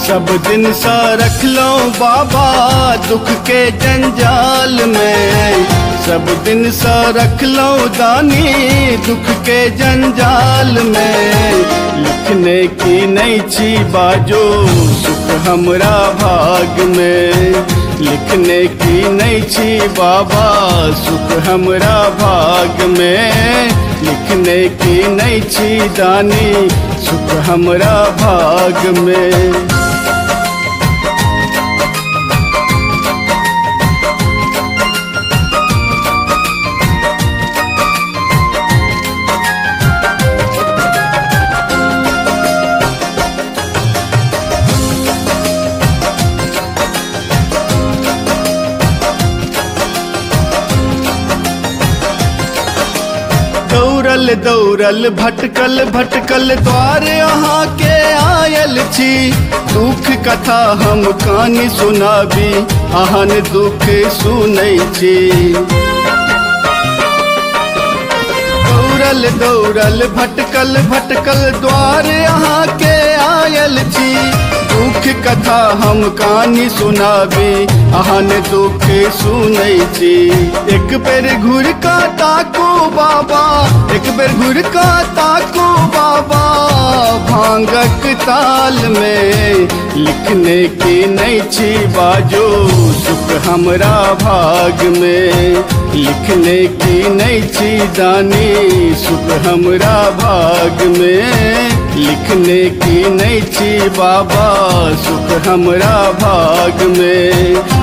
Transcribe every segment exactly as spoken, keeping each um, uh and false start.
सब दिन सा रख लो बाबा दुख के जंजाल में, सब दिन सा रख लो दानी दुख के जंजाल में। लिखने की नहीं छी बाजो सुख हमरा भाग में, लिखने की नहीं छी बाबा सुख हमरा भाग में। लिखने की नहीं छी दानी सुख हमरा भाग में। दौड़ल दौड़ल भटकल भटकल द्वार अहाँ के आयल छी, दुख कथा हम कहानी सुनाबी अहाँ दुख सुनै छी। दौड़ल दौड़ल भटकल भटकल द्वार अहाँ के आयल छी, दुख कथा हम कहानी सुनाबी अहाँ दुख सुनै छी। एक बेर घुर का ताकू बाबा, एक बेर घुर का ताकू बाबा भांगक ताल में। लिखने की नहीं छी बाजो सुख हमरा भाग में, लिखने की नहीं छी दानी सुख हमरा भाग में। लिखने की नहीं छी बाबा सुख हमरा भाग में।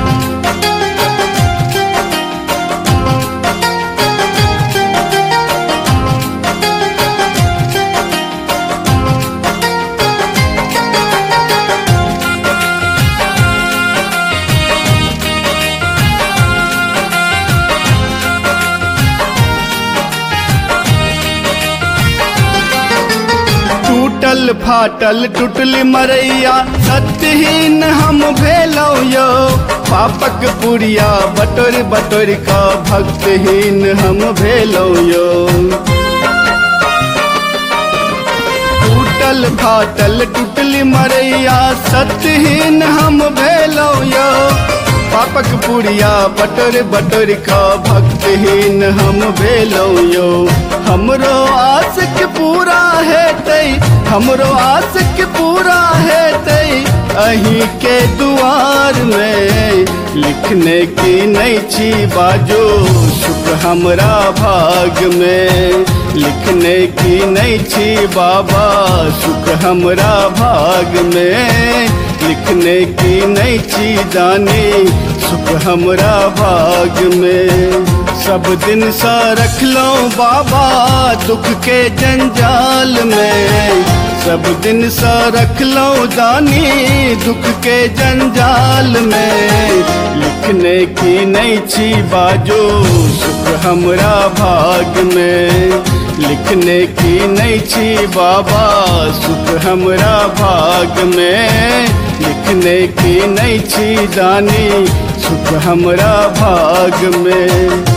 टूटल फाटल टूटल मरैया सत्यहीन हम भेलौ यो, पापक पुरिया बटोर बटोर का भक्तहीन हम भेलौ यो। टूटल फाटल टूटल मरैया सत्यहीन हम भेलौ यो, पापक पुरिया बटोर बटोर का भक्तहीन हम भेलौ यो। हमरो आशिक पूरा है तई, हमरो आशिक पूरा है तई अहीं के दुआर में। लिखने की नहीं छी बाजो सुख हमरा भाग में, लिखने की नहीं छी बाबा सुख हमरा भाग में। लिखने की नहीं छी दानी सुख हमरा भाग में। सब दिन सा रख लो बाबा दुख के जंजाल में, सब दिन सा रख लो दानी दुख के जंजाल में। लिखने की नहीं छी बाजो सुख हमरा भाग में, लिखने की नहीं छी बाबा सुख हमरा भाग में। लिखने की नहीं छी दानी सुख हमरा भाग में।